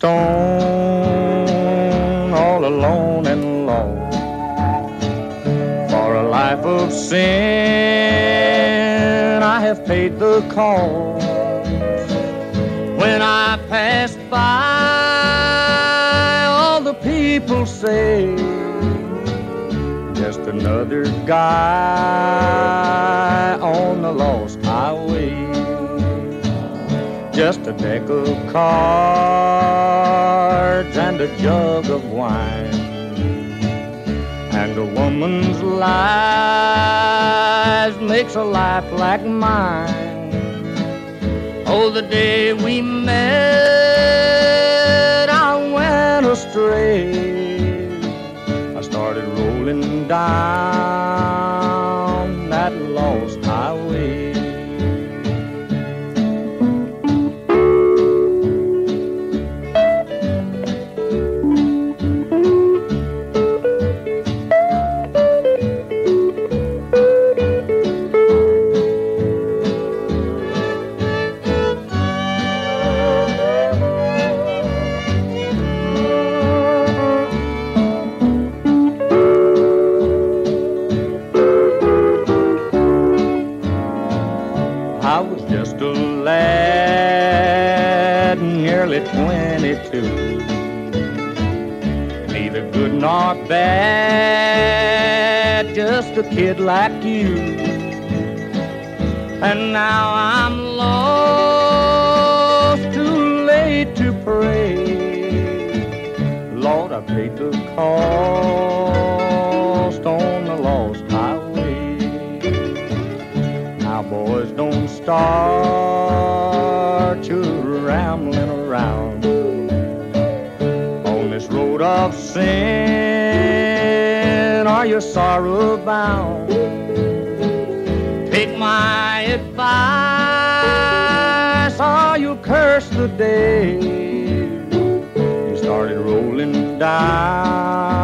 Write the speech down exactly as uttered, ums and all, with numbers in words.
stone, all alone and lost. For a life of sin, I have paid the cost. When I pass by, all the people say, just another guy on the lost highway. Just a deck of cards and a jug of wine, and a woman's life makes a life like mine. Oh, the day we met, I went astray. I started rolling down that lost highway. I was just a lad, nearly twenty-two, neither good nor bad, just a kid like you. And now I'm lost, too late to pray. Lord, I paid the cost on the lost highway. Now, boys, don't start you rambling around on this road of sin, or you're sorrow bound. Take my advice, or you'll curse the day you started rolling down